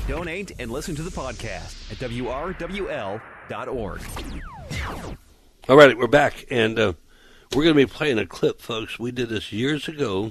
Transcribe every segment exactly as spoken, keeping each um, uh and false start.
Donate and listen to the podcast at W R W L dot org. All right, we're back, and uh, we're going to be playing a clip, folks. We did this years ago,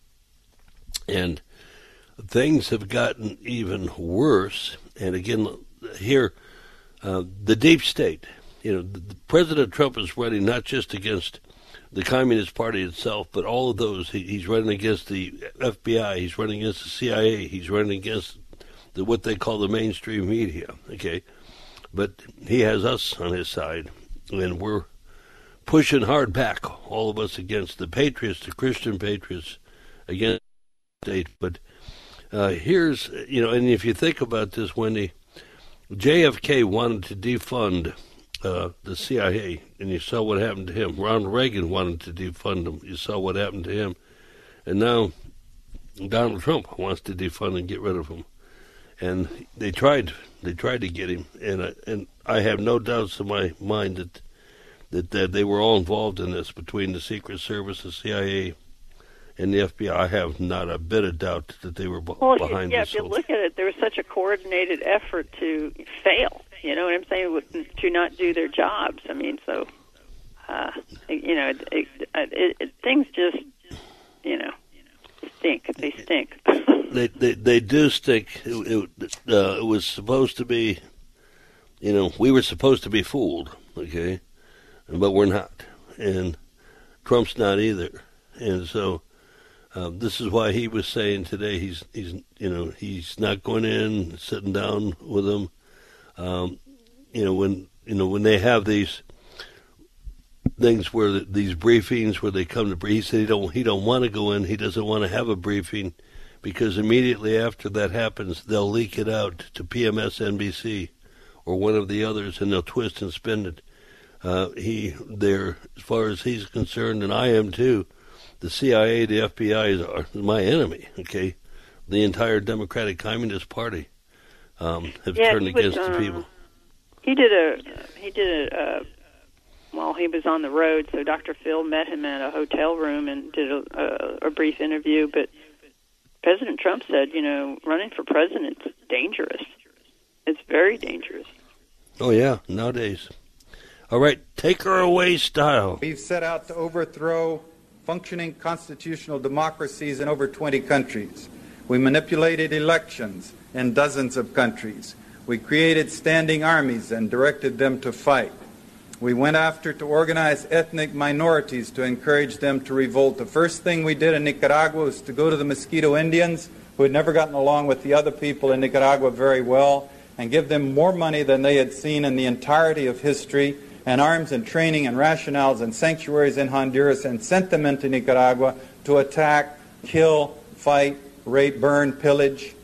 and things have gotten even worse. And again, here, uh, the deep state. You know, the, the President Trump is running not just against the Communist Party itself, but all of those. He, he's running against the F B I. He's running against the C I A. He's running against the, what they call the mainstream media. Okay, but he has us on his side, and we're pushing hard back, all of us, against the patriots, the Christian patriots, against the state. But uh, here's, you know, and if you think about this, Wendy, J F K wanted to defund uh, the C I A, and you saw what happened to him. Ronald Reagan wanted to defund them. You saw what happened to him. And now Donald Trump wants to defund and get rid of them. And they tried, they tried to get him, and I, and I have no doubts in my mind that, that that they were all involved in this, between the Secret Service, the C I A, and the F B I. I have not a bit of doubt that they were b- well, behind yeah, this. If you look at it, there was such a coordinated effort to fail. You know what I'm saying? To not do their jobs. I mean, so uh, you know, it, it, it, it, things just, you know, stink. They stink. They, they they do stink. It, it, uh, it was supposed to be, you know, we were supposed to be fooled, okay, but we're not, and Trump's not either, and so uh, this is why he was saying today he's he's you know he's not going in, sitting down with them, um, you know when you know when they have these things where the, these briefings where they come to brief, he said he don't he don't want to go in, he doesn't want to have a briefing. Because immediately after that happens, they'll leak it out to P M S N B C or one of the others, and they'll twist and spin it. Uh, he, there, as far as he's concerned, and I am too, the C I A, the F B I are my enemy. Okay, the entire Democratic Communist Party um, have yeah, turned was, against uh, the people. He did a he did a. Uh, Well, he was on the road, so Doctor Phil met him at a hotel room and did a, a, a brief interview, but President Trump said, you know, running for president is dangerous. It's very dangerous. Oh, yeah, nowadays. All right, take her away, style. We've set out to overthrow functioning constitutional democracies in over twenty countries. We manipulated elections in dozens of countries. We created standing armies and directed them to fight. We went after to organize ethnic minorities to encourage them to revolt. The first thing we did in Nicaragua was to go to the Mosquito Indians, who had never gotten along with the other people in Nicaragua very well, and give them more money than they had seen in the entirety of history, and arms and training and rationales and sanctuaries in Honduras, and sent them into Nicaragua to attack, kill, fight, rape, burn, pillage.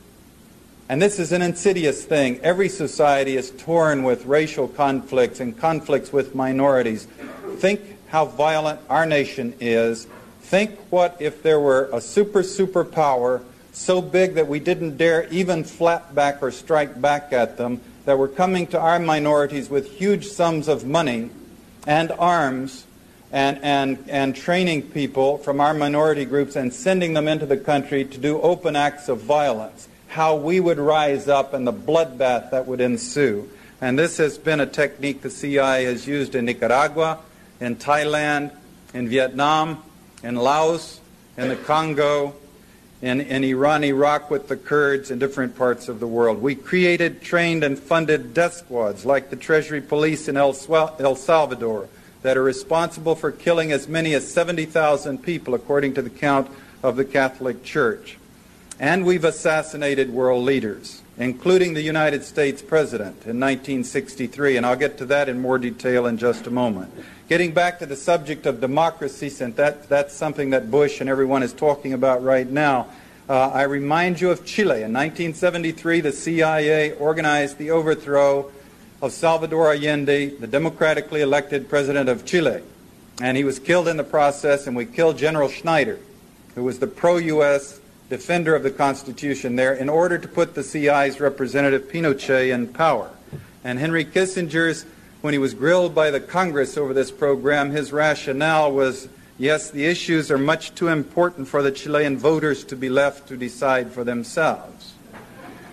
And this is an insidious thing. Every society is torn with racial conflicts and conflicts with minorities. Think how violent our nation is. Think what if there were a super, super power so big that we didn't dare even flap back or strike back at them, that were coming to our minorities with huge sums of money and arms and, and, and training people from our minority groups and sending them into the country to do open acts of violence. How we would rise up and the bloodbath that would ensue. And this has been a technique the C I A has used in Nicaragua, in Thailand, in Vietnam, in Laos, in the Congo, in, in Iran, Iraq with the Kurds, in different parts of the world. We created, trained, and funded death squads like the Treasury Police in El, El Salvador that are responsible for killing as many as seventy thousand people, according to the count of the Catholic Church. And we've assassinated world leaders, including the United States President in nineteen sixty-three, and I'll get to that in more detail in just a moment. Getting back to the subject of democracy, since that, that's something that Bush and everyone is talking about right now, uh, I remind you of Chile. In nineteen seventy-three, the C I A organized the overthrow of Salvador Allende, the democratically elected president of Chile. And he was killed in the process, and we killed General Schneider, who was the pro-U S defender of the Constitution there, in order to put the C I's representative Pinochet in power. And Henry Kissinger's, when he was grilled by the Congress over this program, his rationale was, yes, the issues are much too important for the Chilean voters to be left to decide for themselves.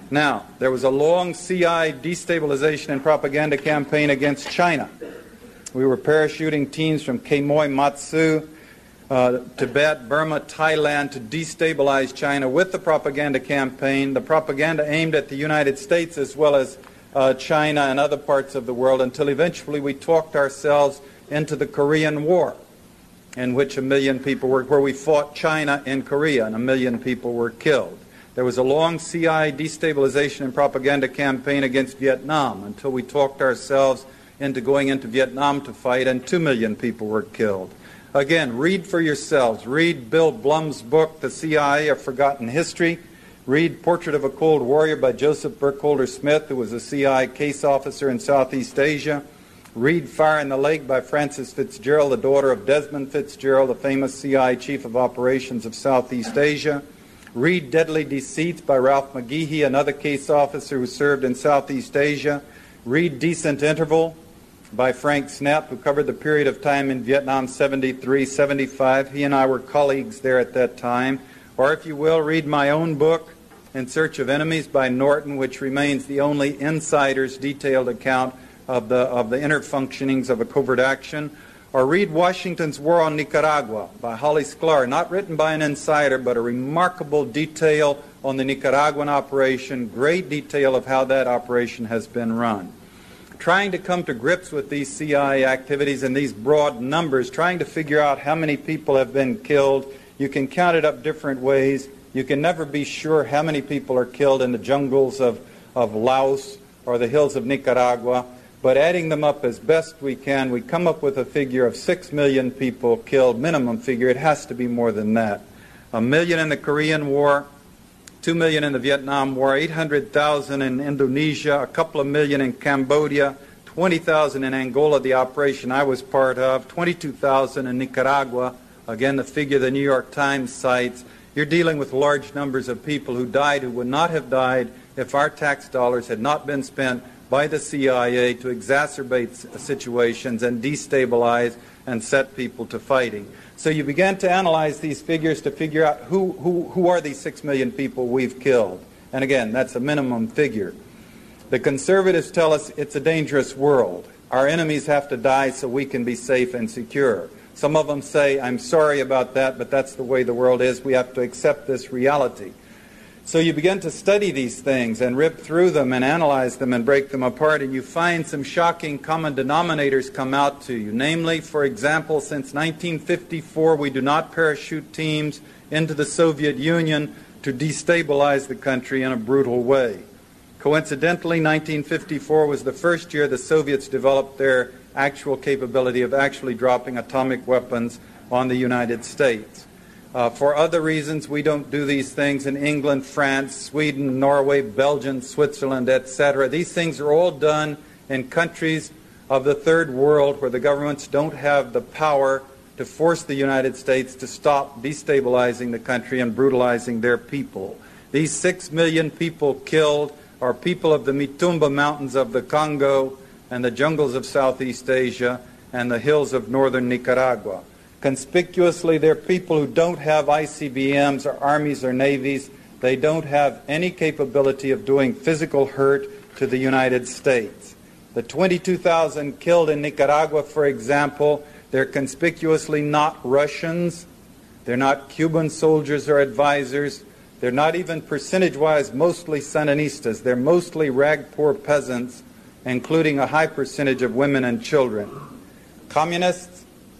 Now, there was a long C I destabilization and propaganda campaign against China. We were parachuting teams from Quemoy, Matsu, uh, Tibet, Burma, Thailand to destabilize China with the propaganda campaign, the propaganda aimed at the United States as well as uh, China and other parts of the world, until eventually we talked ourselves into the Korean War, in which a million people were, where we fought China in Korea and a million people were killed. There was a long C I destabilization and propaganda campaign against Vietnam until we talked ourselves into going into Vietnam to fight, and two million people were killed. Again, read for yourselves. Read Bill Blum's book, The C I A, A Forgotten History. Read Portrait of a Cold Warrior by Joseph Burkholder Smith, who was a C I A case officer in Southeast Asia. Read Fire in the Lake by Frances Fitzgerald, the daughter of Desmond Fitzgerald, the famous C I A chief of operations of Southeast Asia. Read Deadly Deceits by Ralph McGehee, another case officer who served in Southeast Asia. Read Decent Interval by Frank Snapp, who covered the period of time in Vietnam, seventy-three, seventy-five. He and I were colleagues there at that time. Or, if you will, read my own book, In Search of Enemies by Norton, which remains the only insider's detailed account of the, of the inner functionings of a covert action. Or read Washington's War on Nicaragua by Holly Sklar, not written by an insider, but a remarkable detail on the Nicaraguan operation, great detail of how that operation has been run. Trying to come to grips with these C I A activities and these broad numbers, trying to figure out how many people have been killed. You can count it up different ways. You can never be sure how many people are killed in the jungles of, of Laos or the hills of Nicaragua. But adding them up as best we can, we come up with a figure of six million people killed, minimum figure. It has to be more than that. A million in the Korean War, two million in the Vietnam War, eight hundred thousand in Indonesia, a couple of million in Cambodia, twenty thousand in Angola, the operation I was part of, twenty-two thousand in Nicaragua, again the figure the New York Times cites. You're dealing with large numbers of people who died who would not have died if our tax dollars had not been spent by the C I A to exacerbate situations and destabilize and set people to fighting. So you began to analyze these figures to figure out who, who, who are these six million people we've killed. And again, that's a minimum figure. The conservatives tell us it's a dangerous world. Our enemies have to die so we can be safe and secure. Some of them say, I'm sorry about that, but that's the way the world is. We have to accept this reality. So you begin to study these things and rip through them and analyze them and break them apart, and you find some shocking common denominators come out to you. Namely, for example, since nineteen fifty-four, we do not parachute teams into the Soviet Union to destabilize the country in a brutal way. Coincidentally, nineteen fifty-four was the first year the Soviets developed their actual capability of actually dropping atomic weapons on the United States. Uh, for other reasons, we don't do these things in England, France, Sweden, Norway, Belgium, Switzerland, et cetera. These things are all done in countries of the third world where the governments don't have the power to force the United States to stop destabilizing the country and brutalizing their people. These six million people killed are people of the Mitumba Mountains of the Congo and the jungles of Southeast Asia and the hills of northern Nicaragua. Conspicuously, they're people who don't have I C B Ms or armies or navies. They don't have any capability of doing physical hurt to the United States. The twenty-two thousand killed in Nicaragua, for example, they're conspicuously not Russians. They're not Cuban soldiers or advisors. They're not even percentage-wise mostly Sandinistas. They're mostly rag-poor peasants, including a high percentage of women and children. Communists?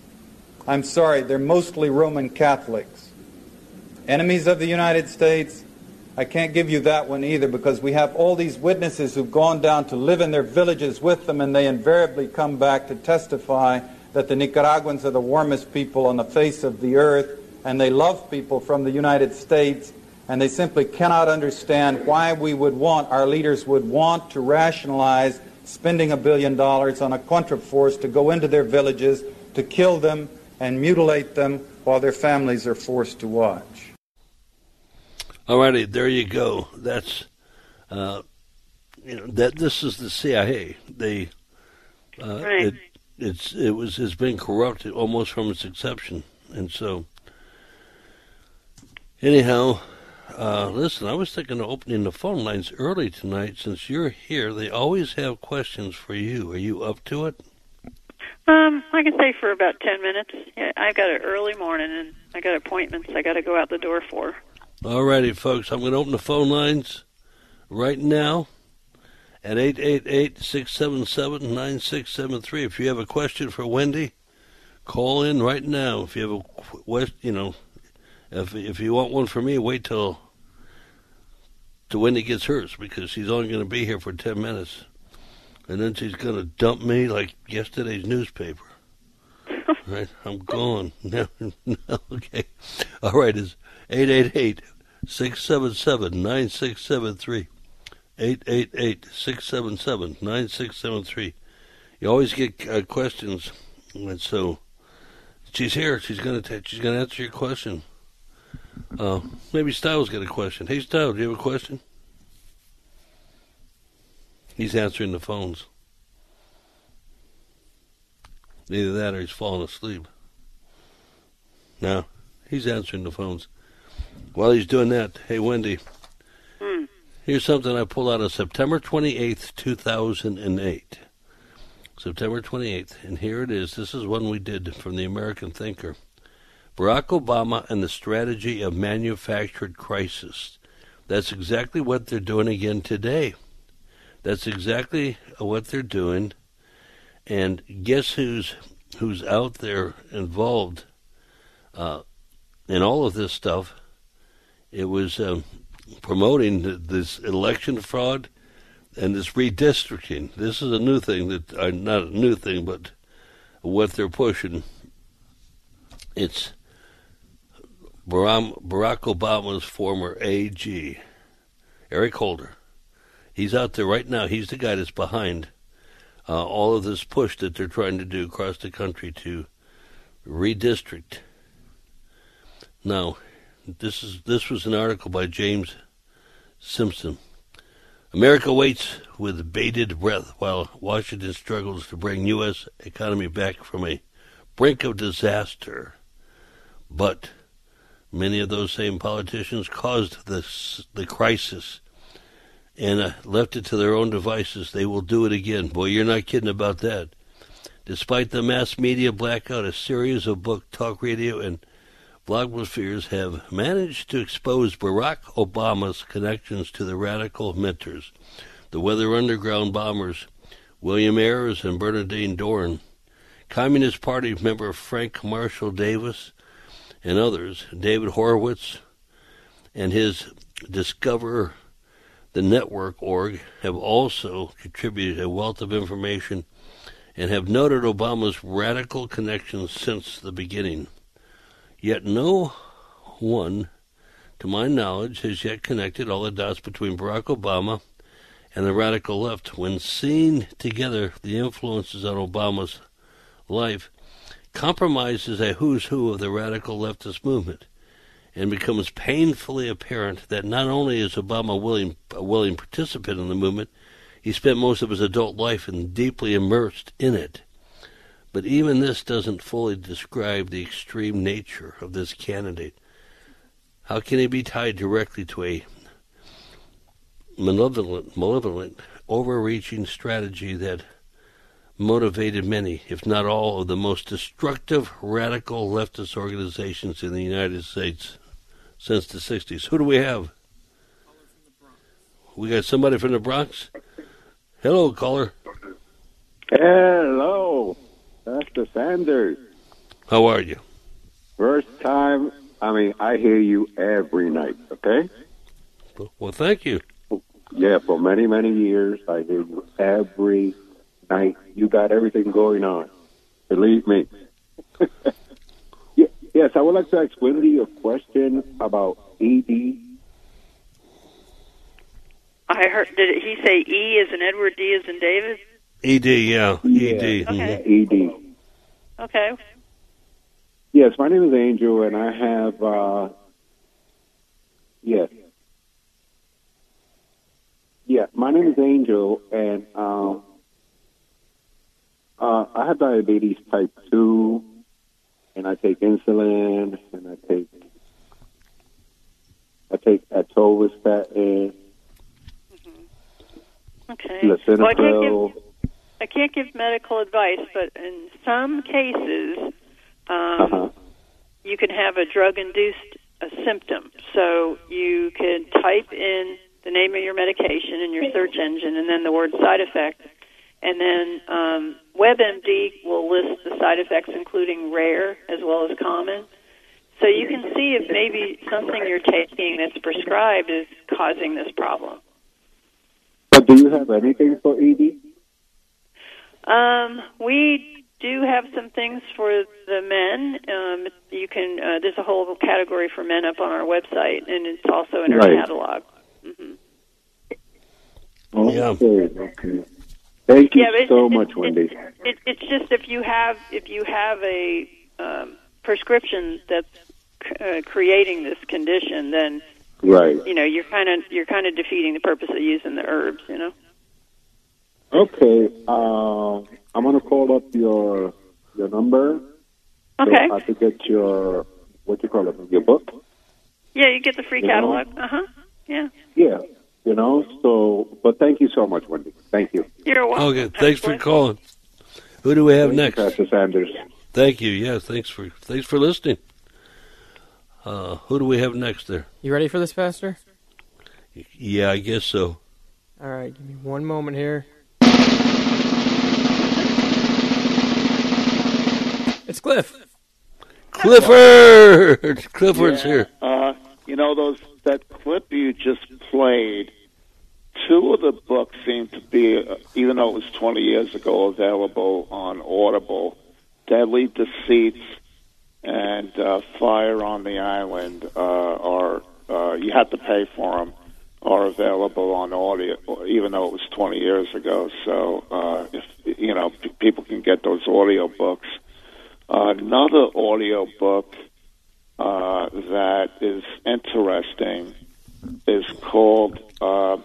I'm sorry, they're mostly Roman Catholics. Enemies of the United States? I can't give you that one either, because we have all these witnesses who've gone down to live in their villages with them, and they invariably come back to testify that the Nicaraguans are the warmest people on the face of the earth, and they love people from the United States, and they simply cannot understand why we would want, our leaders would want to rationalize spending a billion dollars on a contraforce to go into their villages, to kill them and mutilate them while their families are forced to watch. All righty, there you go. That's, uh, you know, that this is the C I A. They, uh, right. it, it's, it was, it's been corrupted almost from its inception. And so, anyhow, Uh, listen, I was thinking of opening the phone lines early tonight. Since you're here, they always have questions for you. Are you up to it? Um, I can stay for about ten minutes. Yeah, I got an early morning, and I got appointments I got to go out the door for. All righty, folks. I'm going to open the phone lines right now at eight eight eight, six seven seven, nine six seven three. If you have a question for Wendy, call in right now. If you have a question, you know, if if you want one for me, wait till till Wendy gets hers, because she's only going to be here for ten minutes. And then she's going to dump me like yesterday's newspaper. Right? I'm gone. No, no, okay. All right, it's eight eight eight, six seven seven, nine six seven three. eight eight eight, six seven seven, nine six seven three. You always get uh, questions, and so she's here. She's going to she's going to answer your question. Uh, maybe Styles got a question. Hey, Styles, do you have a question? He's answering the phones. Either that or he's falling asleep. No, he's answering the phones. While he's doing that, hey, Wendy, Hmm. here's something I pulled out of September twenty-eighth, two thousand eight. September twenty-eighth, and here it is. This is one we did from the American Thinker. Barack Obama and the strategy of manufactured crisis. That's exactly what they're doing again today. That's exactly what they're doing. And guess who's who's out there involved uh, in all of this stuff? It was um, promoting the, this election fraud and this redistricting. This is a new thing that, uh, not a new thing, but what they're pushing. It's Barack Obama's former A G, Eric Holder. He's out there right now. He's the guy that's behind uh, all of this push that they're trying to do across the country to redistrict. Now, this is this was an article by James Simpson. America waits with bated breath while Washington struggles to bring U S economy back from a brink of disaster. But many of those same politicians caused this, the crisis and uh, left it to their own devices. They will do it again. Boy, you're not kidding about that. Despite the mass media blackout, a series of book, talk radio, and blogospheres have managed to expose Barack Obama's connections to the radical mentors, the Weather Underground bombers, William Ayers and Bernardine Dohrn, Communist Party member Frank Marshall Davis, and others. David Horowitz and his Discover the Network org have also contributed a wealth of information and have noted Obama's radical connections since the beginning. Yet no one, to my knowledge, has yet connected all the dots between Barack Obama and the radical left. When seen together, the influences on Obama's life compromises a who's who of the radical leftist movement, and becomes painfully apparent that not only is Obama willing, a willing participant in the movement, he spent most of his adult life and deeply immersed in it. But even this doesn't fully describe the extreme nature of this candidate. How can he be tied directly to a malevolent, malevolent, overreaching strategy that motivated many, if not all, of the most destructive radical leftist organizations in the United States since the sixties? Who do we have? We got somebody from the Bronx? Hello, caller. Hello, Doctor Sanders. How are you? First time, I mean, I hear you every night, okay? Well, thank you. Yeah, for many, many years, I hear you every night. You got everything going on. Believe me. Yes, I would like to ask Wendy a question about E D. I heard. Did he say E as in Edward, D as in David? E D, yeah, yeah. E D. Okay. Yeah, E D. Okay. Yes, my name is Angel, and I have, uh, yes. Yeah, my name is Angel, and um, uh, I have diabetes type two, and I take insulin, and I take I take atorvastatin, Okay. lisinopril. Well, I can't give I can't give medical advice, but in some cases, um, Uh-huh. you can have a drug-induced a symptom. So you can type in the name of your medication in your search engine, and then the word side effect, and then um, WebMD will list the side effects, including rare as well as common. So you can see if maybe something you're taking that's prescribed is causing this problem. But do you have anything for E D? Um, we do have some things for the men. Um, you can. Uh, there's a whole category for men up on our website, and it's also in our Right. catalog. Mm-hmm. Yeah. Okay, okay. Thank you Yeah, but so it, much, it, Wendy. It, it, it's just if you have if you have a um, prescription that's uh, creating this condition, then Right. you know you're kind of you're kind of defeating the purpose of using the herbs. You know. Okay. Uh, I'm gonna call up your your number. Okay. So I could get your what you call it, your book. Yeah, you get the free You know? catalog. Uh huh. Yeah. Yeah. You know. So, but thank you so much, Wendy. Thank you. You're welcome. Okay, thanks for calling. Who do we have Thank next? you, Pastor Sanders. Thank you. Yeah, thanks for thanks for listening. Uh, who do we have next there? You ready for this, Pastor? Yeah, I guess so. All right, give me one moment here. It's Cliff. Clifford! Clifford's Yeah, here. Uh, you know, those that clip you just played, two of the books seem to be, uh, even though it was twenty years ago, available on Audible. Deadly Deceits and uh, Fire on the Island uh, are, uh, you have to pay for them, are available on audio, even though it was twenty years ago. So, uh, if you know, p- people can get those audio books. Uh, another audio book uh, that is interesting is called uh,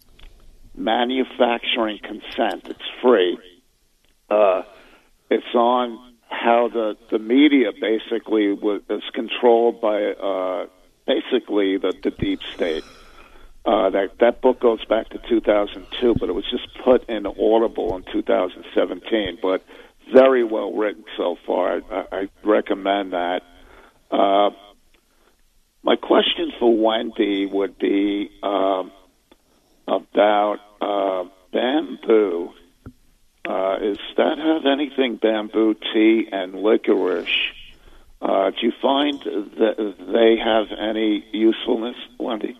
Manufacturing Consent. It's free. Uh, it's on how the, the media basically was, is controlled by uh, basically the, the deep state. Uh, that that book goes back to two thousand two, but it was just put in Audible in two thousand seventeen. But very well written so far. I, I recommend that. Uh, my question for Wendy would be um, about uh, bamboo. Uh, does that have anything bamboo tea and licorice? Uh, do you find that they have any usefulness, Wendy?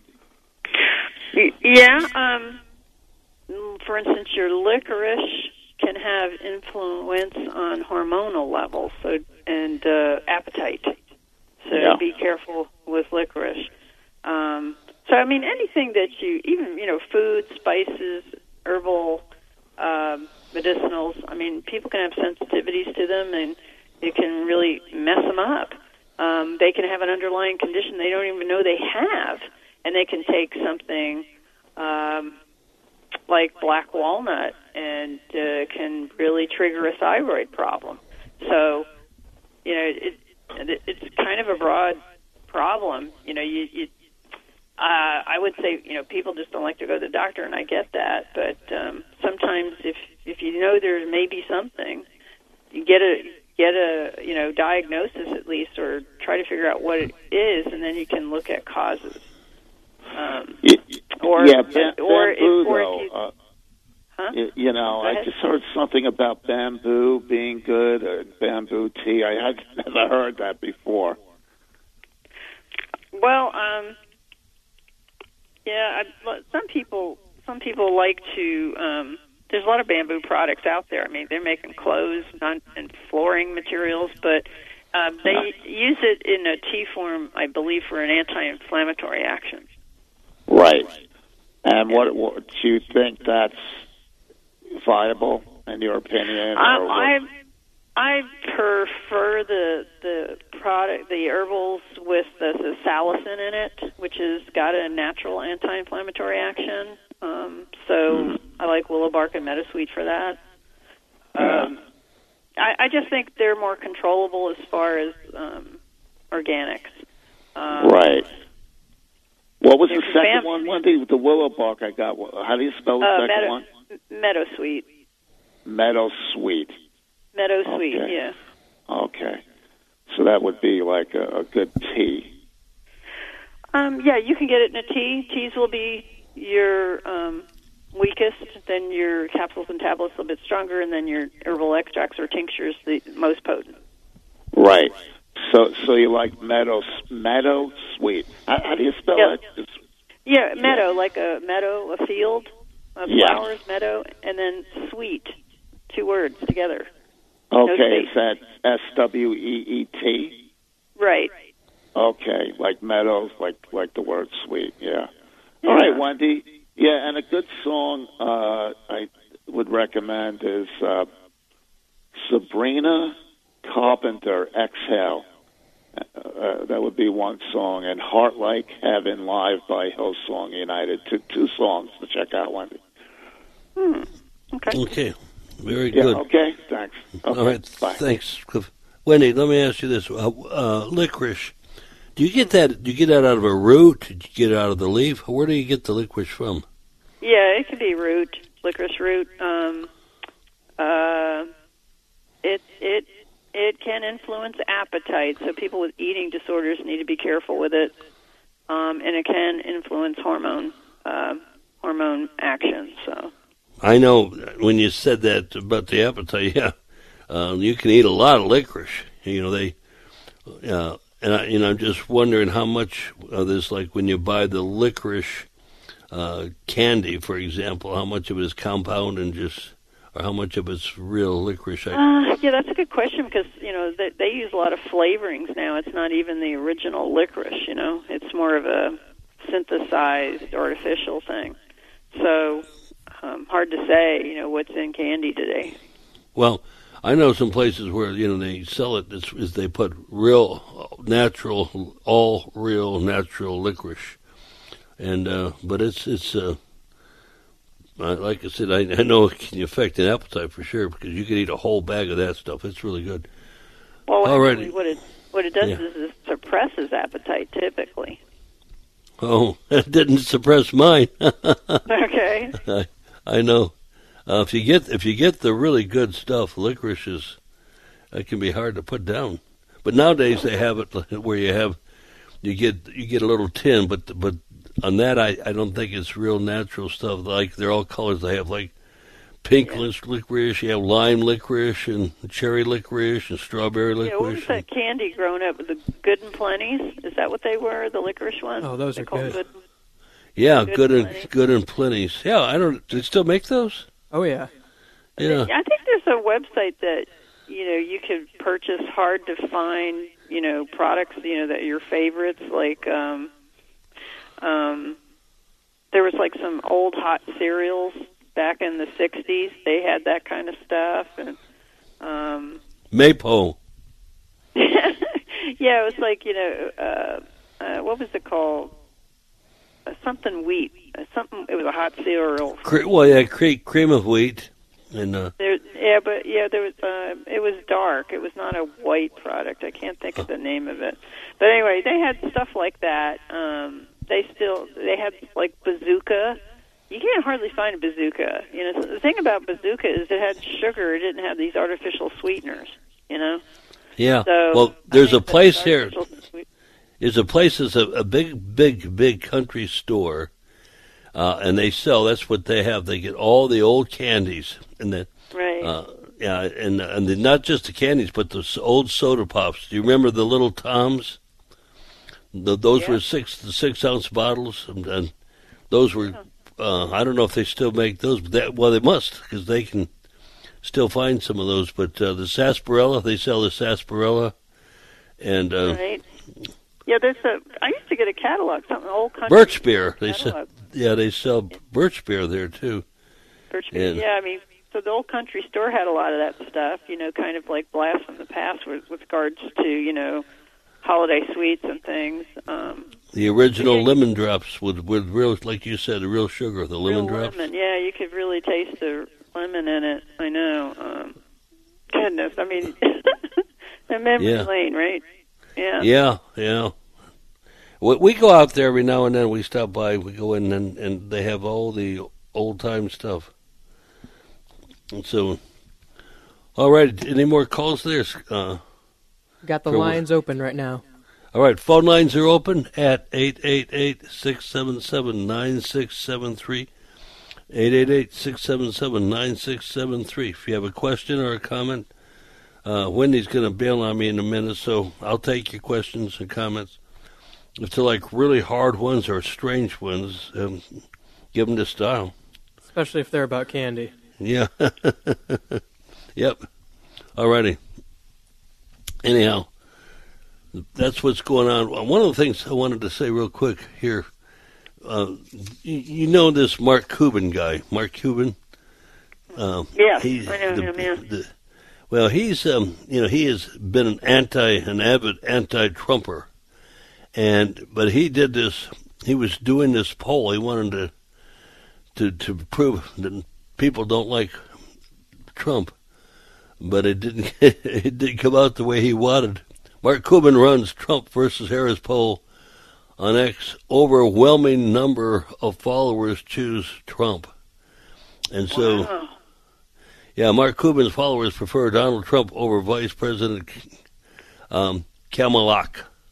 Yeah. Um, for instance, your licorice can have influence on hormonal levels, so and uh, appetite. So Yeah. be careful with licorice. Um, so I mean, anything that you, even you know, food, spices, herbal, um, medicinals. I mean, people can have sensitivities to them, and it can really mess them up. Um, they can have an underlying condition they don't even know they have, and they can take something um, like black walnut and uh, can really trigger a thyroid problem. So, you know, it, it, it's kind of a broad problem. You know, you, you uh, I would say, you know, people just don't like to go to the doctor, and I get that. But um, sometimes, if if you know there may be something, you get a get a you know diagnosis at least, or try to figure out what it is, and then you can look at causes. Um, or yeah, ba- or bamboo, if, or though. if you, uh, huh? you, you know, Go I ahead. just heard something about bamboo being good, or bamboo tea. I had never heard that before. Well, um, yeah, I, some people some people like to. Um, there's a lot of bamboo products out there. I mean, they're making clothes non, and flooring materials, but um, they use it in a tea form, I believe, for an anti-inflammatory action. Right. And what, what do you think that's viable in your opinion? I, or what? I I prefer the the product, the herbals with the, the salicin in it, which has got a natural anti-inflammatory action. Um, so mm. I like willow bark and meadowsweet for that. Um, I, I just think they're more controllable as far as um, organics. Um, right. What was There's the a second fam- one, Wendy? The willow bark I got. How do you spell the Uh, second meadow, one? meadow sweet. Meadow sweet. Meadow sweet, Okay. yeah. Okay. So that would be like a, a good tea. Um, yeah, you can get it in a tea. Teas will be your um, weakest, then your capsules and tablets a little bit stronger, and then your herbal extracts or tinctures the most potent. Right. So so you like meadow meadow sweet. How, how do you spell Yeah. it? It's, Yeah, meadow, like a meadow, a field of Yeah. flowers, meadow, and then sweet, two words together. okay, space. is that S W E E T? Right. Okay, like meadows, like like the word sweet. Yeah. Yeah. All right, Wendy. Yeah, and a good song uh, I would recommend is uh, Sabrina Carpenter, Exhale. Uh, that would be one song, and Heart Like Heaven Live by Hillsong United. Two, two songs to check out, Wendy. Hmm. Okay. Okay, very Yeah, good. okay, thanks. Okay, All right, bye. thanks, Cliff. Wendy, let me ask you this: uh, uh, licorice. Do you get that? Do you get that out of a root? Do you get it out of the leaf? Where do you get the licorice from? Yeah, it could be root, licorice root. Um, uh, it it it can influence appetite, so people with eating disorders need to be careful with it. Um, and it can influence hormone uh, hormone action. So I know when you said that about the appetite, yeah, um, you can eat a lot of licorice. You know they, uh, and I, you know I'm just wondering how much of this, like when you buy the licorice uh, candy, for example, how much of it is compound and just, or how much of it's real licorice. I, uh, yeah, that's a good question because you know they, they use a lot of flavorings now. It's not even the original licorice. You know, it's more of a synthesized artificial thing. So um, hard to say. You know what's in candy today. Well, I know some places where you know they sell it. It's, is they put real, natural, all real natural licorice, and uh, but it's it's uh, uh, like I said, I, I know it can affect an appetite for sure because you can eat a whole bag of that stuff. It's really good. Well, Alrighty. actually, what it what it does Yeah. is it suppresses appetite typically. Oh, that didn't suppress mine. Okay. I, I know. Uh, if you get if you get the really good stuff, licorice is it can be hard to put down. But nowadays they have it where you have you get you get a little tin, but but on that I, I don't think it's real natural stuff. Like they're all colors. They have like pink Yeah. licorice, you have lime licorice and cherry licorice and strawberry Yeah, what was licorice. that candy growing up with the Good and Plenties? Is that what they were, the licorice ones? Oh, those They are call them good. yeah, Good good and and Plenty. good and plenties. Yeah, I don't. Do they still make those? Oh, yeah. Yeah. I think there's a website that you know you could purchase hard to find you know products you know that are your favorites. Like um, um, there was like some old hot cereals back in the sixties. They had that kind of stuff, and um, Maypo. yeah, it was like you know uh, uh, what was it called? Uh, something wheat. Uh, something. It was a hot cereal. Cre- well, yeah, cre- cream of wheat and uh, There, yeah, but yeah, there was. Uh, it was dark. It was not a white product. I can't think of the name of it. But anyway, they had stuff like that. Um, they still they had like Bazooka. You can't hardly find a Bazooka. You know, so the thing about Bazooka is it had sugar. It didn't have these artificial sweeteners. You know. yeah. So well, I there's a think that place here. artificial sweet- There's a place that's a, a big, big, big country store, uh, and they sell. That's what they have. They get all the old candies, and then Right. uh, yeah, and and the, not just the candies, but the s- old soda pops. Do you remember the little Toms? The, those Yeah. were six the six ounce bottles, and, and those were. Uh, I don't know if they still make those, but that, well, they must because they can still find some of those. But uh, the sarsaparilla, they sell the sarsaparilla, and uh, right. Yeah, there's a. I used to get a catalog, something old country birch beer. They sell, catalog. yeah, they sell birch beer there too. Birch beer. And- Yeah, I mean, so the old country store had a lot of that stuff, you know, kind of like blast from the past with, with regards to, you know, holiday sweets and things. Um, The original Yeah. lemon drops with with real, like you said, the real sugar, the lemon real drops. lemon. Yeah, you could really taste the lemon in it. I know. Um, goodness, I mean, the memory Yeah. lane, right? Yeah. Yeah, yeah. We, we go out there every now and then. We stop by. We go in, and, and they have all the old-time stuff. And so, all right, any more calls there? Uh, Got the lines open right now. All right, phone lines are open at eight eight eight, six seven seven, nine six seven three. eight eight eight, six seven seven, nine six seven three. If you have a question or a comment, uh, Wendy's going to bail on me in a minute, so I'll take your questions and comments. If they're like really hard ones or strange ones, um, give them to Style. Especially if they're about candy. Yeah. Yep. All righty. Anyhow, that's what's going on. One of the things I wanted to say real quick here, uh, you, you know this Mark Cuban guy, Mark Cuban? Um, yes, he, I know the, him, yeah. The, well, he's, um, you know, he has been an anti, an avid anti-Trumper. And, but he did this, he was doing this poll. He wanted to, to, to prove that people don't like Trump. But it didn't, it didn't come out the way he wanted. Mark Cuban runs Trump versus Harris poll on X. Overwhelming number of followers choose Trump. And so, wow. yeah, Mark Cuban's followers prefer Donald Trump over Vice President um, Kamala.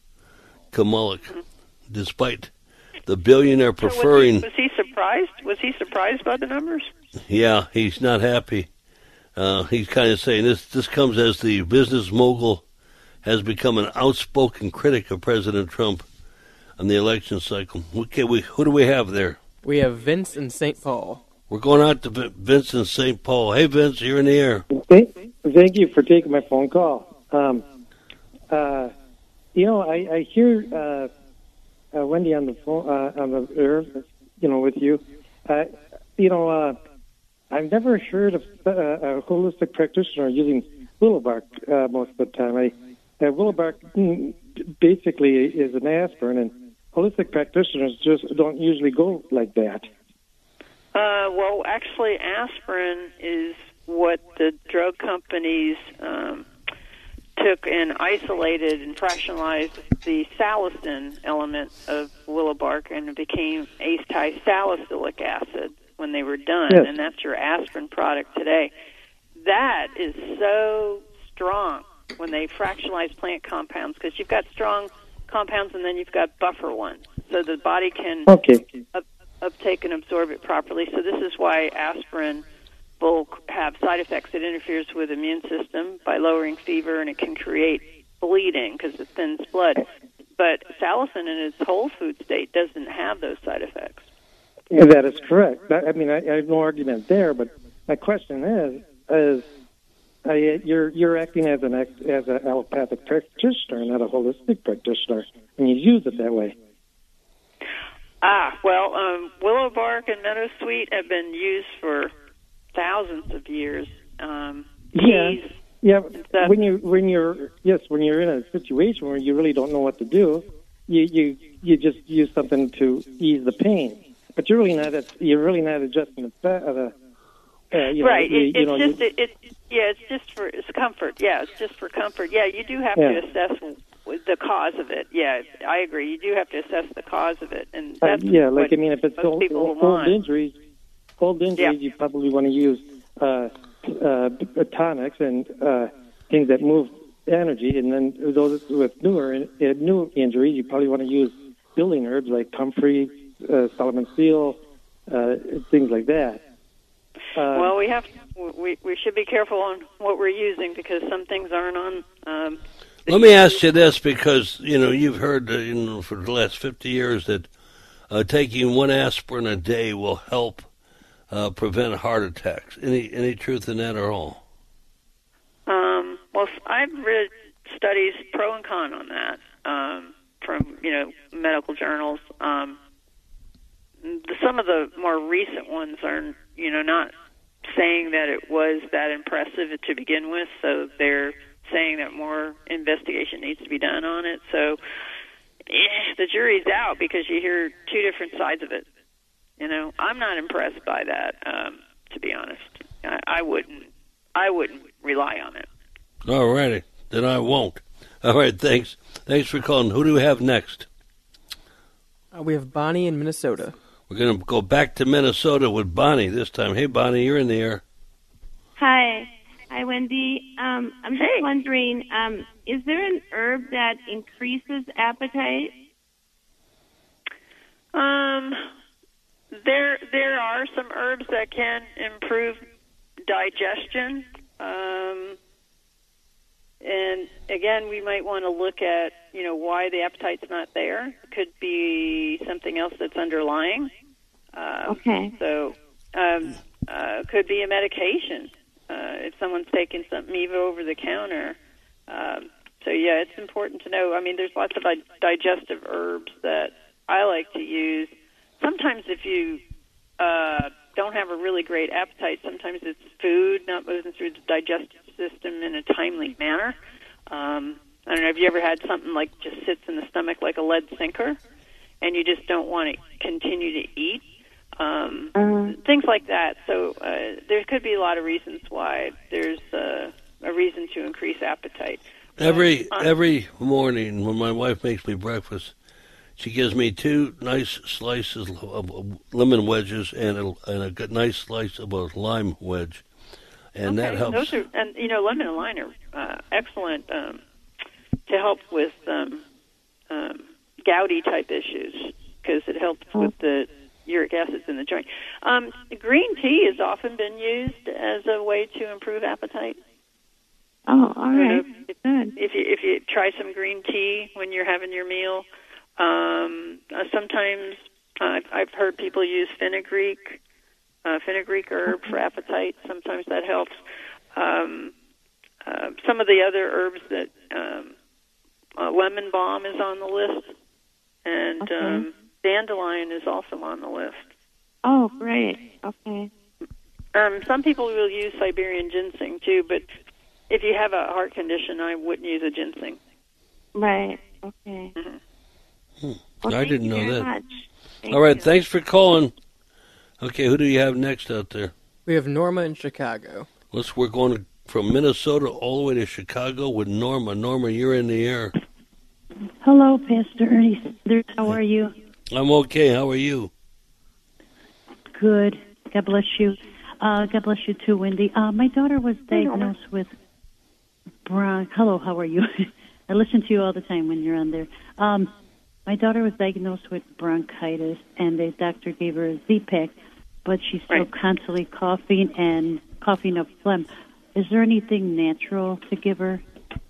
Kamala, despite the billionaire preferring. So was, he, was he surprised? Was he surprised by the numbers? Yeah, he's not happy. Uh, he's kind of saying this. This comes as the business mogul has become an outspoken critic of President Trump on the election cycle. Okay, we who do we have there? We have Vince in Saint Paul. We're going out to Vince in Saint Paul. Hey, Vince, you're in the air. Thank, thank you for taking my phone call. Um, uh, you know, I, I hear uh, uh, Wendy on the phone uh, on the air, you know, with you. Uh, you know, uh, I've never heard of uh, a holistic practitioner using willow bark uh, most of the time. I, uh, willow bark mm, basically is an aspirin, and holistic practitioners just don't usually go like that. Uh, well, actually, aspirin is what the drug companies um, took and isolated and fractionalized the salicin element of willow bark, and it became acetylsalicylic acid when they were done, yes. And that's your aspirin product today. That is so strong when they fractionalize plant compounds, because you've got strong compounds and then you've got buffer ones, so the body can okay. up, uptake and absorb it properly. So this is why aspirin will have side effects. It interferes with the immune system by lowering fever, and it can create bleeding because it thins blood. But salicin in its whole food state doesn't have those side effects. Yeah, that is correct. I mean, I, I have no argument there, but my question is, is uh, you're you're acting as an as an allopathic practitioner, not a holistic practitioner, and you use it that way. Ah, well, um, willow bark and meadowsweet have been used for thousands of years. Um, yeah, teas, yeah. When you when you're yes, when you're in a situation where you really don't know what to do, you you, you just use something to ease the pain. But you're really not. You're really not adjusting the. the uh, you know, right. You, it, you it's know, just. you, It, it. Yeah. It's just for. It's comfort. Yeah. It's just for comfort. Yeah. You do have yeah. to assess the cause of it. Yeah. I agree. You do have to assess the cause of it, and uh, that's yeah. Like what I mean, if it's most old, people old want. injuries, old injuries, Yeah. you probably want to use uh, uh, tonics and uh, things that move energy. And then those with newer uh, new injuries, you probably want to use building herbs like comfrey, uh, Solomon seal. Uh, things like that. Uh, well, we have we we should be careful on what we're using, because some things aren't on. Um, Let me ask you this, because you know you've heard uh, you know for the last fifty years that uh, taking one aspirin a day will help uh, prevent heart attacks. Any any truth in that at all? Um, well, I've read studies pro and con on that um, from you know medical journals. Um, Some of the more recent ones are, you know, not saying that it was that impressive to begin with, so they're saying that more investigation needs to be done on it. So eh, the jury's out, because you hear two different sides of it. You know, I'm not impressed by that, um, to be honest. I, I wouldn't. I wouldn't rely on it. All righty, then I won't. All right, thanks. Thanks for calling. Who do we have next? Uh, we have Bonnie in Minnesota. We're going to go back to Minnesota with Bonnie this time. Hey, Bonnie, you're in the air. Hi. Hi, Wendy. Um, I'm just hey. wondering, um, is there an herb that increases appetite? Um, there there are some herbs that can improve digestion. Um, and again, we might want to look at, you know, why the appetite's not there. It could be something else that's underlying. Uh, okay. So, um, uh, could be a medication. Uh, if someone's taking something even over the counter. Um, so, yeah, it's important to know. I mean, there's lots of uh, digestive herbs that I like to use. Sometimes if you uh, don't have a really great appetite, sometimes it's food not moving through the digestive system in a timely manner. Um, I don't know, have you ever had something like just sits in the stomach like a lead sinker and you just don't want to continue to eat? Um, uh, things like that. So uh, there could be a lot of reasons why there's uh, a reason to increase appetite. Every um, every morning when my wife makes me breakfast, she gives me two nice slices of lemon wedges and a, and a good nice slice of a lime wedge, and okay, that helps. Those are, and you know, lemon and lime are uh, excellent um, to help with um, um, gouty type issues because it helps with the uric acids in the joint. Um, green tea has often been used as a way to improve appetite. Oh, all right. If, Good. if you if you try some green tea when you're having your meal, um, uh, sometimes uh, I've heard people use fenugreek, uh, fenugreek herb for appetite. Sometimes that helps. Um, uh, some of the other herbs that um, uh, lemon balm is on the list, and okay. um, dandelion is also on the list. Oh, great. Okay. Um, some people will use Siberian ginseng too, but if you have a heart condition, I wouldn't use a ginseng. Right. Okay. Mm-hmm. Hmm. Well, I didn't know that. Much. Thank All right, you. thanks for calling. Okay, who do you have next out there? We have Norma in Chicago. Let's. We're going from Minnesota all the way to Chicago with Norma. Norma, you're in the air. Hello, Pastor Ernie Sanders. How are you? I'm okay. How are you? Good. God bless you. Uh, God bless you too, Wendy. Uh, my daughter was diagnosed with bron. Hello, how are you? I listen to you all the time when you're on there. Um, my daughter was diagnosed with bronchitis, and the doctor gave her a Z-Pak, but she's still right. constantly coughing and coughing up phlegm. Is there anything natural to give her?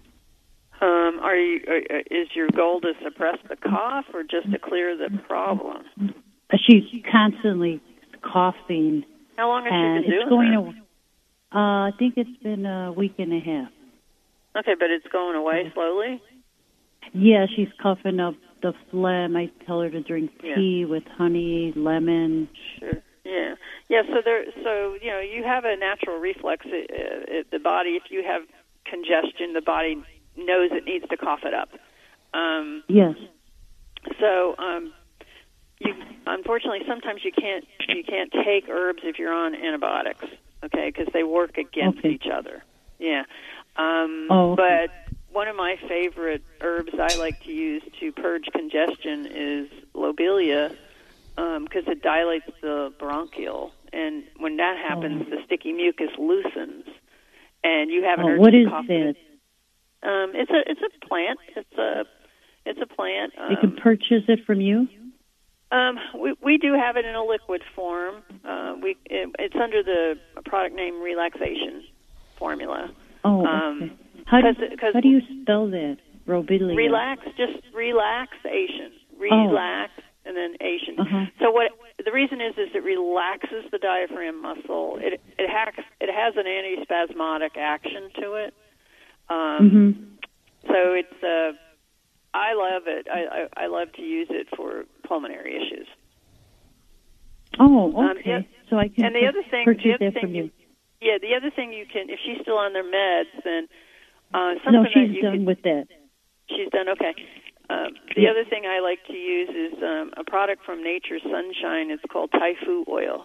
Um, are you? Are, is your goal to suppress the cough or just to clear the problem? She's constantly coughing. How long has and she been it's doing going that? To, uh, I think it's been a week and a half. Okay, but it's going away slowly? Yeah, she's coughing up the phlegm. I tell her to drink tea yeah. with honey, lemon. Sure. Yeah. Yeah, so there so you know, you have a natural reflex uh, uh, the body if you have congestion, the body knows it needs to cough it up. Um Yes. So um you unfortunately sometimes you can't you can't take herbs if you're on antibiotics, okay, because they work against okay. each other. Yeah. Um oh, okay. But one of my favorite herbs I like to use to purge congestion is lobelia, because um, it dilates the bronchial, and when that happens, oh. the sticky mucus loosens, and you have an oh, urge what to is cough. that? Um, it's a it's a plant. It's a it's a plant. Um, You can purchase it from you? Um, we we do have it in a liquid form. Uh, we it, it's under the product name Relaxation Formula. Oh, um, okay. How do, cause, cause how do you spell that? Robilia. Relax, just relaxation. Relax, oh. and then Asian. Uh-huh. So what the reason is is it relaxes the diaphragm muscle. It it has it has an antispasmodic action to it. Um, mm-hmm. So it's uh, I love it. I, I I love to use it for pulmonary issues. Oh, okay. Um, yeah, so I can and the other thing, purchase the other that thing from you. Yeah, the other thing you can, if she's still on their meds, then uh, something no, that she's you done can, with that. She's done okay. Um, the yeah. other thing I like to use is um, a product from Nature's Sunshine. It's called Taifu oil.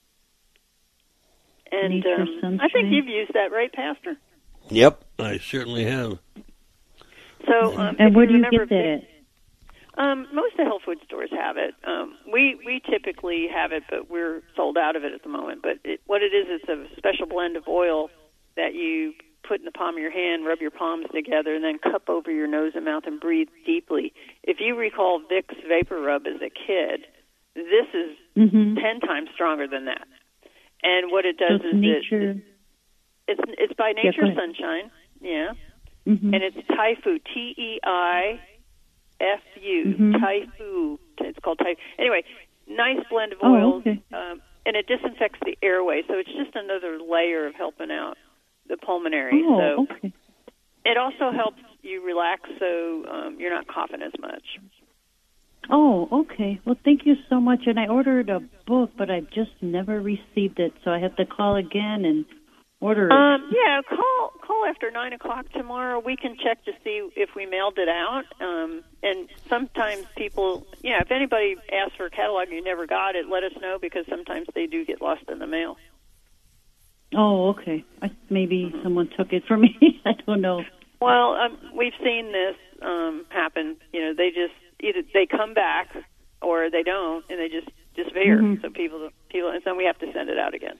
And Nature's um, Sunshine. I think you've used that, right, Pastor? Yep, I certainly have. So, um, and if where you do you remember get that? Um, most of the health food stores have it. Um, we we typically have it, but we're sold out of it at the moment. But it, what it is, it's a special blend of oil that you put in the palm of your hand, rub your palms together, and then cup over your nose and mouth and breathe deeply. If you recall Vicks Vapor Rub as a kid, this is mm-hmm. ten times stronger than that. And what it does so is nature. it, it's it's by Nature yeah, Sunshine, yeah, mm-hmm. and it's Taifu, T E I F U, mm-hmm. Taifu. It's called Taifu. Anyway, nice blend of oh, oils, okay. um, and it disinfects the airway, so it's just another layer of helping out the pulmonary. Oh, so okay. it also helps you relax, so um, you're not coughing as much. Oh, okay. Well, thank you so much. And I ordered a book, but I've just never received it, so I have to call again and order it. Um, yeah, call call after nine o'clock tomorrow. We can check to see if we mailed it out. Um, and sometimes people, yeah, if anybody asks for a catalog and you never got it, let us know, because sometimes they do get lost in the mail. Oh, okay. I, maybe mm-hmm. someone took it from me. I don't know. Well, um, we've seen this um, happen. You know, they just either they come back or they don't, and they just disappear. Mm-hmm. So people, people, and then we have to send it out again.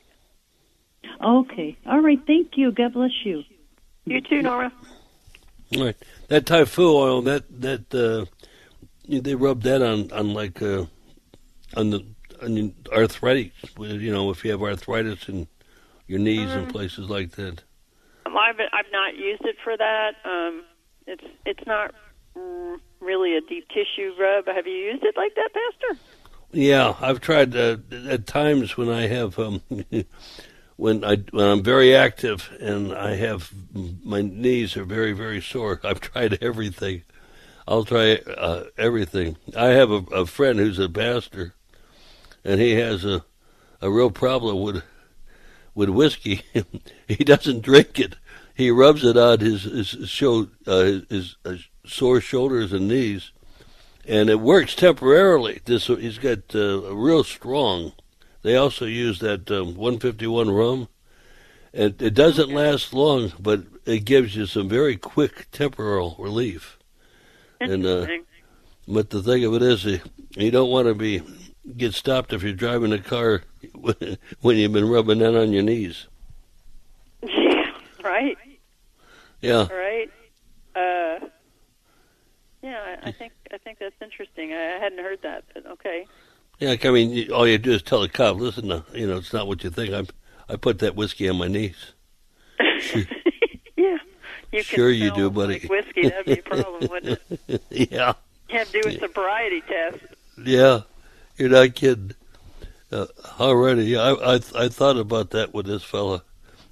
Okay. All right. Thank you. God bless you. You too, Nora. All right. That Taifu oil, that that uh, they rub that on on like uh, on the on the arthritic. You know, if you have arthritis in your knees um, and places like that. I've I've not used it for that. Um, it's it's not mm, really a deep tissue rub. Have you used it like that, Pastor? Yeah, I've tried uh, at times when I have um, when I when I'm very active and I have my knees are very very sore. I've tried everything. I'll try uh, everything. I have a, a friend who's a pastor, and he has a a real problem with with whiskey. He doesn't drink it. He rubs it on his his, show, uh, his, his uh, sore shoulders and knees, and it works temporarily. This he's got uh, a real strong. They also use that um, one fifty-one rum, and it doesn't last long, but it gives you some very quick temporal relief. And uh, but the thing of it is, you don't want to be get stopped if you're driving a car when you've been rubbing that on your knees. Yeah, right. Yeah. Right. Uh, yeah, I, I think I think that's interesting. I, I hadn't heard that, but okay. Yeah, I mean, all you do is tell the cop, listen, no, you know, it's not what you think. I I put that whiskey on my knees. Sure. Yeah. You sure can you do, buddy. Like whiskey, that'd be a problem, wouldn't it? Yeah. You have to do a sobriety test. Yeah, you're not kidding. Uh, already, yeah, I, I I thought about that with this fella.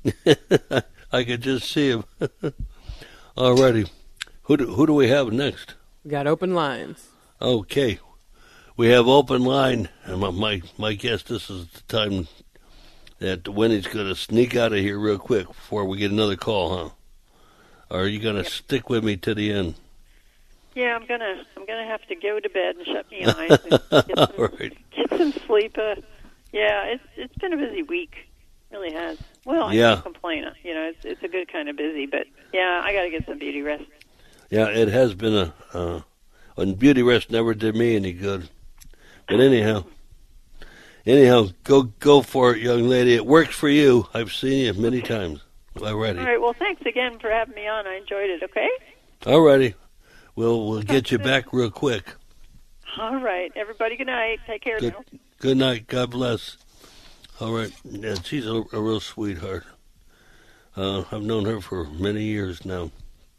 I could just see him. Alrighty, who do, who do we have next? We got open lines. Okay, we have open line, and my my, my guess this is the time that Winnie's going to sneak out of here real quick before we get another call, huh? Or are you going to yep. stick with me to the end? Yeah, I'm gonna I'm gonna have to go to bed and shut my eyes and get some, right. get some sleep. Uh, yeah, it's it's been a busy week. It really has. Well, I yeah. can't complain. You know, it's it's a good kind of busy, but yeah, I got to get some beauty rest. Yeah, it has been a. Uh, and beauty rest never did me any good. But anyhow, anyhow, go go for it, young lady. It works for you. I've seen you many times already. All right. Well, thanks again for having me on. I enjoyed it. Okay. All righty. We'll we'll get you back real quick. All right, everybody. Good night. Take care good, now. Good night. God bless. All right. Yeah, she's a, a real sweetheart. Uh, I've known her for many years now.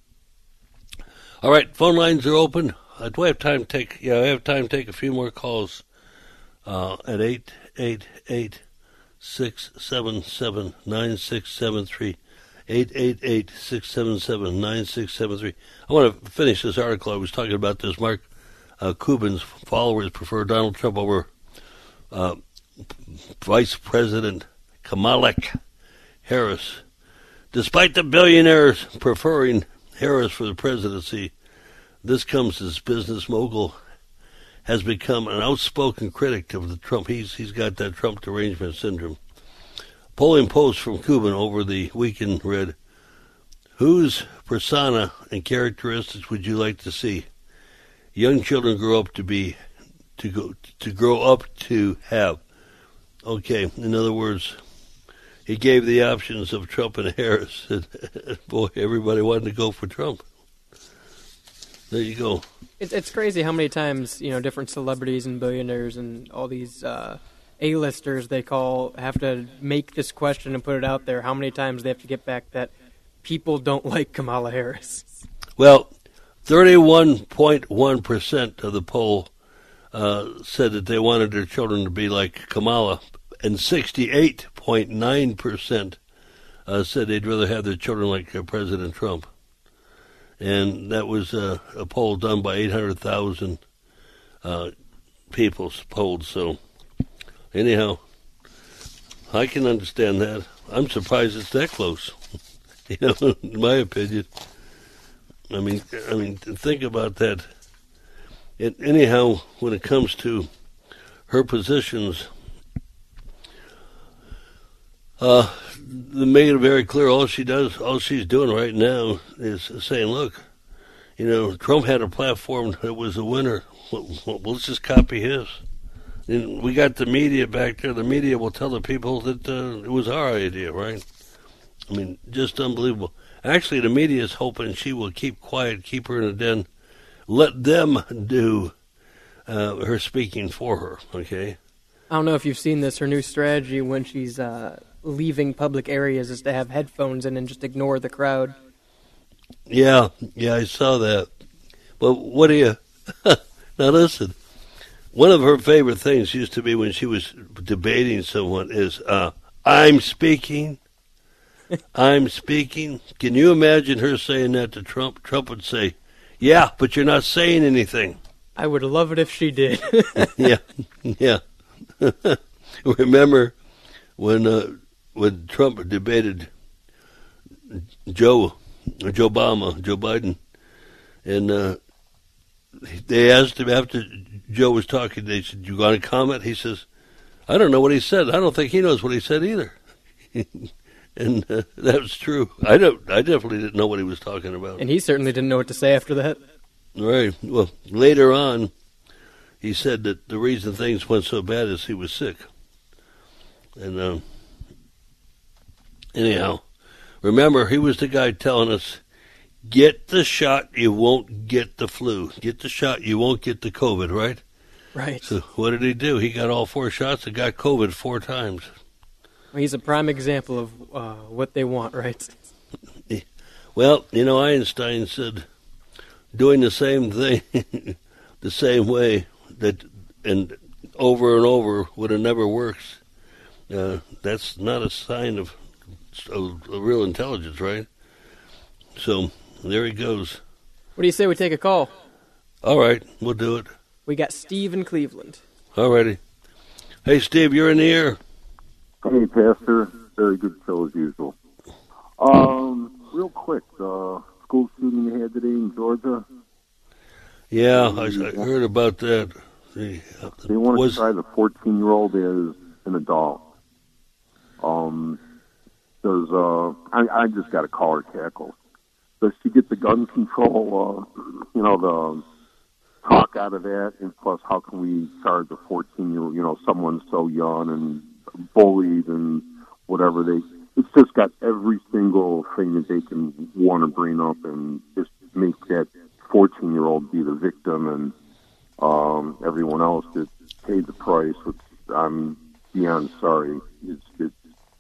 All right, phone lines are open. Uh, do I have time to take? Yeah, I have time to take a few more calls. Uh, at eight eight eight six seven seven nine six seven three. eight eight eight six seven seven nine six seven three. I want to finish this article. I was talking about this. Mark uh, Cuban's followers prefer Donald Trump over uh, Vice President Kamala Harris. Despite the billionaires preferring Harris for the presidency, this comes as business mogul has become an outspoken critic of the Trump. He's he's got that Trump derangement syndrome. Polling post from Cuban over the weekend read, "Whose persona and characteristics would you like to see? young children grow up to be to go to grow up to have. Okay, in other words, he gave the options of Trump and Harris, and boy, everybody wanted to go for Trump. There you go. It's it's crazy how many times, you know, different celebrities and billionaires and all these uh, A-listers they call have to make this question and put it out there. How many times they have to get back that people don't like Kamala Harris? Well, thirty-one point one percent of the poll uh, said that they wanted their children to be like Kamala, and sixty-eight point nine percent uh, said they'd rather have their children like uh, President Trump. And that was uh, a poll done by eight hundred thousand uh, people polled. So, anyhow, I can understand that. I'm surprised it's that close. You know, in my opinion. I mean, I mean, think about that. It, anyhow, when it comes to her positions, uh, they made it very clear. All she does, all she's doing right now, is saying, "Look, you know, Trump had a platform that was a winner. Well, well, let's just copy his." And we got the media back there. The media will tell the people that uh, it was our idea, right? I mean, just unbelievable. Actually, the media is hoping she will keep quiet, keep her in a den, let them do uh, her speaking for her, okay? I don't know if you've seen this. Her new strategy when she's uh, leaving public areas is to have headphones in and just ignore the crowd. Yeah, yeah, I saw that. But what do you... Now listen, one of her favorite things used to be when she was debating someone is, uh, I'm speaking... I'm speaking. Can you imagine her saying that to Trump? Trump would say, yeah, but you're not saying anything. I would love it if she did. yeah, yeah. Remember when uh, when Trump debated Joe, Joe Obama, Joe Biden, and uh, they asked him after Joe was talking, they said, you got a comment? He says, I don't know what he said. I don't think he knows what he said either. And uh, that was true. I don't. I definitely didn't know what he was talking about. And he certainly didn't know what to say after that. Right. Well, later on, he said that the reason things went so bad is he was sick. And uh, anyhow, remember, he was the guy telling us, get the shot, you won't get the flu. Get the shot, you won't get the COVID, right? Right. So what did he do? He got all four shots and got COVID four times. He's a prime example of uh, what they want, right? Well, you know, Einstein said doing the same thing the same way that and over and over when it never works, uh, that's not a sign of a, a real intelligence, right? So there he goes. What do you say we take a call? All right, we'll do it. We got Steve in Cleveland. All righty. Hey, Steve, you're in the air. Hey, Pastor. Very good show as usual. Um, real quick, uh, school shooting you had today in Georgia. Yeah, I, I heard about that. The, uh, they want was, to try the fourteen-year-old as an adult. Um, does uh, I, I just got to call her cackle. Does she get the gun control? Uh, you know, the talk out of that, and plus, how can we charge a fourteen-year-old? You know, someone so young and bullied and whatever they. It's just got every single thing that they can want to bring up and just make that fourteen-year-old be the victim and um, everyone else that paid the price, which I'm beyond sorry. It's, it's,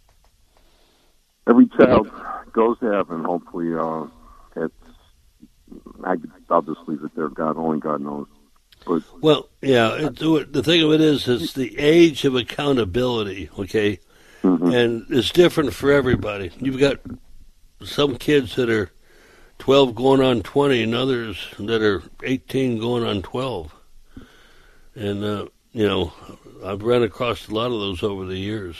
every child goes to heaven, hopefully. Uh, it's, I, I'll just leave it there. God, only God knows. But, well, yeah, it, the thing of it is, it's the age of accountability, okay? Mm-hmm. And it's different for everybody. You've got some kids that are twelve going on twenty and others that are eighteen going on twelve. And, uh, you know, I've run across a lot of those over the years.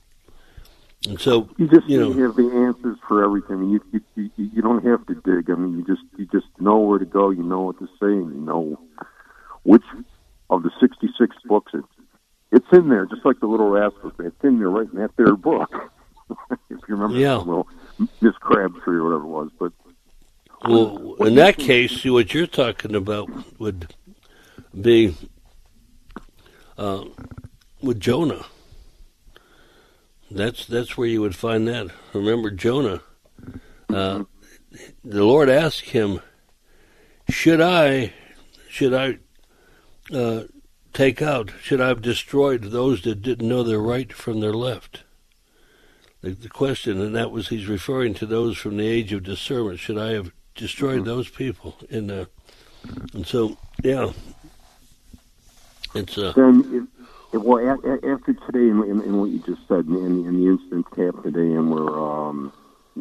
And so, you just you know, have the answers for everything. You, you, you, you don't have to dig. I mean, you just, you just know where to go. You know what to say, and you know which of the sixty-six books it, it's in there, just like the Little Rascals. It's in there right in that third book. If you remember, yeah. Well, Miss Crabtree or whatever it was. But well, in that case, what you're talking about would be uh, with Jonah. That's that's where you would find that. Remember Jonah. Uh, the Lord asked him, "Should I, should I uh, take out? Should I have destroyed those that didn't know their right from their left?" The, the question, and that was he's referring to those from the age of discernment. Should I have destroyed mm-hmm. those people? And uh, and so, yeah, it's uh. Then it, it, well, a, a, after today and, and, and what you just said, and, and the incidents happened today, and where um,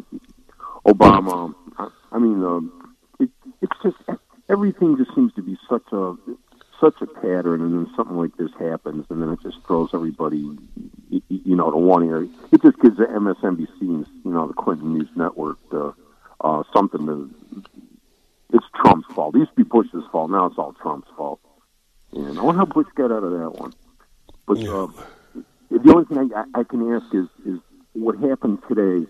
Obama, I, I mean, um, it, it's just everything just seems to be such a such a pattern, and then something like this happens, and then it just throws everybody, you, you know, to one area. It just gives the M S N B C, you know, the Clinton News Network, uh, uh, something to. It's Trump's fault. It used to be Bush's fault. Now it's all Trump's fault. And I wonder how Bush got out of that one. But uh, the only thing I, I can ask is, is what happened today.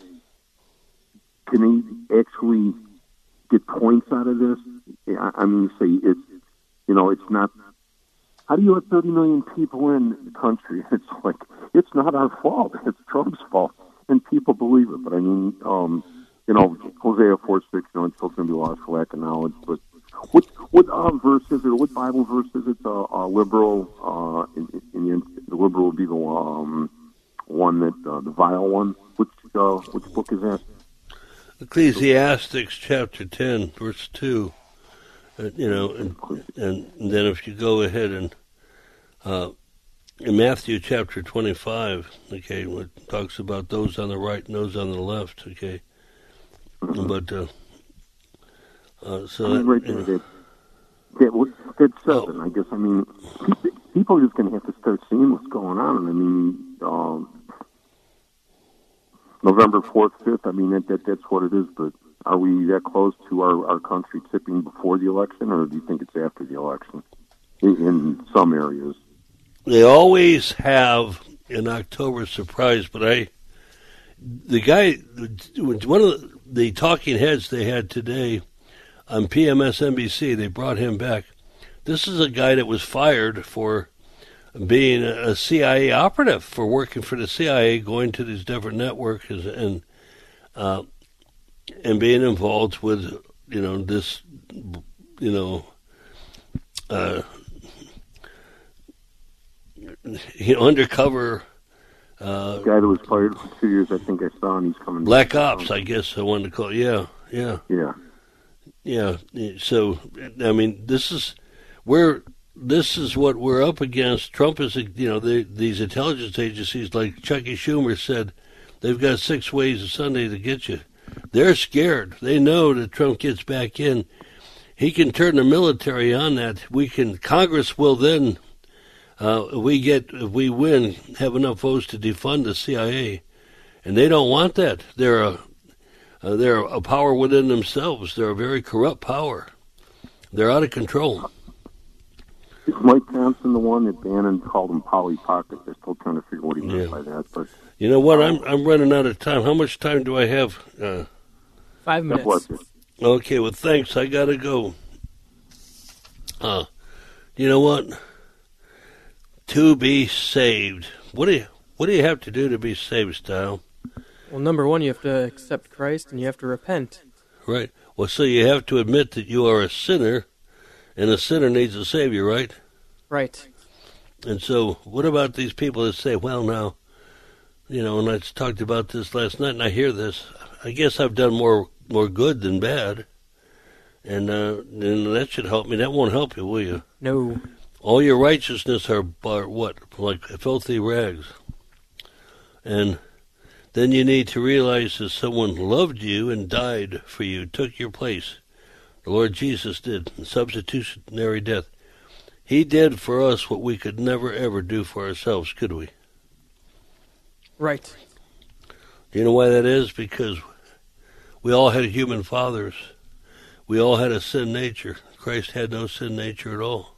Can he actually get points out of this? I, I mean, say it's. You know, it's not. How do you let thirty million people in the country? It's like it's not our fault. It's Trump's fault, and people believe it. But I mean, um, you know, Hosea four six. You know, and children be lost for lack of knowledge. But what what uh, verse is it? What Bible verse is it? Uh, uh, liberal. Uh, in, in the, the liberal would be the um, one that uh, the vile one. Which uh, which book is that? Ecclesiastes chapter ten, verse two. Uh, you know, and, and then if you go ahead and uh, in Matthew chapter twenty-five, okay, it talks about those on the right and those on the left, okay. Mm-hmm. But uh, uh, so I mean, right there, that, that, that's seven. Oh. I guess I mean people are just going to have to start seeing what's going on. And I mean, um, November fourth, fifth. I mean that, that that's what it is, but. Are we that close to our, our country tipping before the election, or do you think it's after the election in, in some areas? They always have an October surprise, but I, the guy, one of the, the talking heads they had today on P M S N B C, they brought him back. This is a guy that was fired for being a C I A operative, for working for the C I A, going to these different networks and, uh, and being involved with, you know, this, you know, uh, you know, undercover. Uh, the guy that was fired for two years, I think I saw, and he's coming. Black Ops, I guess I wanted to call it. Yeah, yeah, yeah, yeah. So, I mean, this is where this is what we're up against. Trump is, you know, they, these intelligence agencies, like Chucky Schumer said, they've got six ways of Sunday to get you. They're scared. They know that Trump gets back in. He can turn the military on that. We can. Congress will then, uh, we get, if we win, have enough votes to defund the C I A, and they don't want that. They're a, uh, they're a power within themselves. They're a very corrupt power. They're out of control. Is Mike Johnson the one that Bannon called him Polly Pocket? They're still trying to figure what he meant yeah. by that, but. You know what? I'm I'm running out of time. How much time do I have? Uh, Five minutes. Okay. Well, thanks. I gotta go. Uh, you know what? To be saved. What do you What do you have to do to be saved, Style? Well, number one, you have to accept Christ and you have to repent. Right. Well, so you have to admit that you are a sinner, and a sinner needs a savior, right? Right. And so, what about these people that say, "Well, now." You know, and I talked about this last night, and I hear this. I guess I've done more more good than bad, and uh, and that should help me. That won't help you, will you? No. All your righteousness are, are what? Like filthy rags. And then you need to realize that someone loved you and died for you, took your place. The Lord Jesus did, substitutionary death. He did for us what we could never, ever do for ourselves, could we? Right. Do you know why that is? Because we all had human fathers. We all had a sin nature. Christ had no sin nature at all.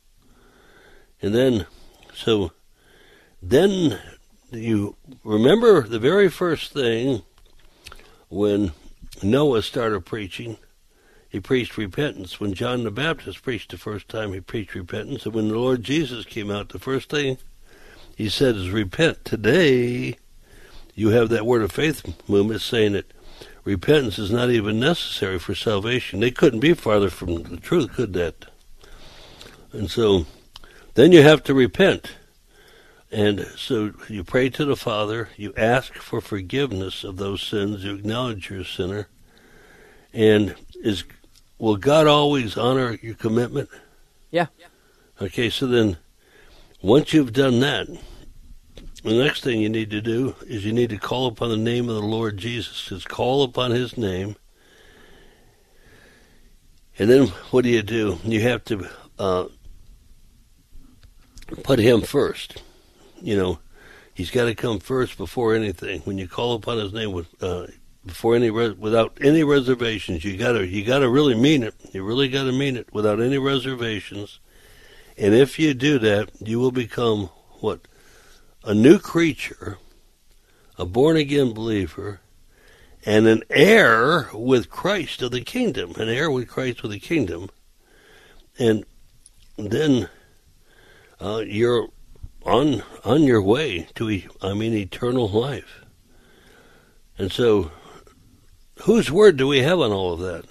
And then, so, then you remember the very first thing when Noah started preaching he preached repentance. When John the Baptist preached the first time, he preached repentance. And when the Lord Jesus came out, the first thing he said is repent. Today, you have that Word of Faith movement saying that repentance is not even necessary for salvation. They couldn't be farther from the truth, could that? And so, then you have to repent. And so you pray to the Father, you ask for forgiveness of those sins, you acknowledge you're a sinner. And is will God always honor your commitment? Yeah. Okay, so then once you've done that, the next thing you need to do is you need to call upon the name of the Lord Jesus. Just call upon his name. And then what do you do? You have to uh, put him first. You know, he's got to come first before anything. When you call upon his name with, uh, before any res- without any reservations, you gotta you gotta really mean it. You really gotta mean it without any reservations. And if you do that, you will become what? A new creature, a born-again believer, and an heir with Christ of the kingdom. An heir with Christ of the kingdom. And then uh, you're on on your way to, I mean, eternal life. And so, whose word do we have on all of that?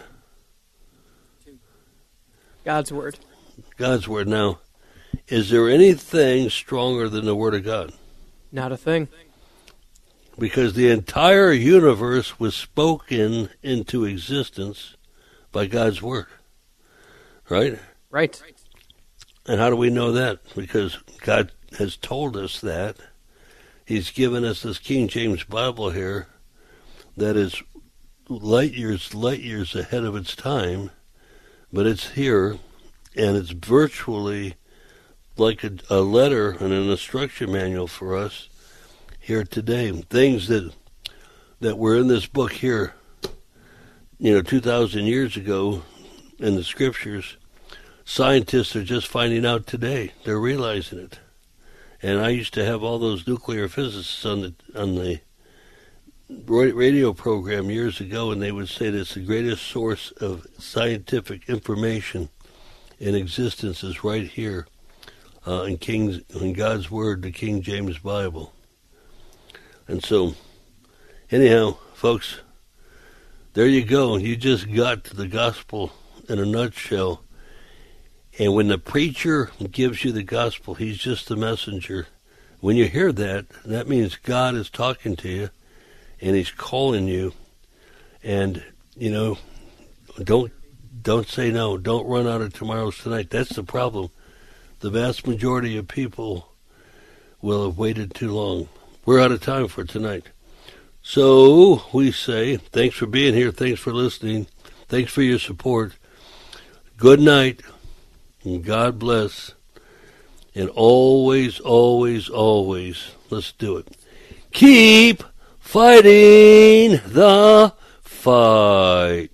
God's word. God's word. Now, is there anything stronger than the Word of God? Not a thing. Because the entire universe was spoken into existence by God's Word. Right? Right. And how do we know that? Because God has told us that. He's given us this King James Bible here that is light years, light years ahead of its time, but it's here, and it's virtually like a, a letter and an instruction manual for us here today. Things that that were in this book here, you know, two thousand years ago in the Scriptures, scientists are just finding out today. They're realizing it. And I used to have all those nuclear physicists on the on the radio program years ago, and they would say that it's the greatest source of scientific information in existence is right here uh, in King's in God's Word, the King James Bible. And so, anyhow, folks, there you go. You just got to the gospel in a nutshell. And when the preacher gives you the gospel, he's just the messenger. When you hear that, that means God is talking to you, and he's calling you. And, you know, don't don't say no. Don't run out of tomorrow's tonight. That's the problem. The vast majority of people will have waited too long. We're out of time for tonight. So we say thanks for being here. Thanks for listening. Thanks for your support. Good night. And God bless. And always, always, always, let's do it. Keep fighting the fight.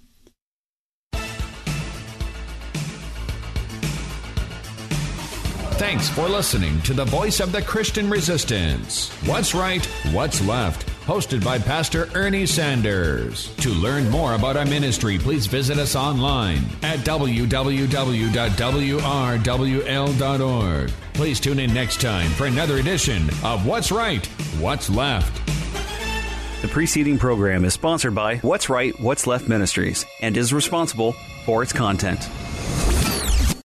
Thanks for listening to the Voice of the Christian Resistance. What's Right, What's Left? Hosted by Pastor Ernie Sanders. To learn more about our ministry, please visit us online at w w w dot w r w l dot org. Please tune in next time for another edition of What's Right, What's Left. The preceding program is sponsored by What's Right, What's Left Ministries and is responsible for its content.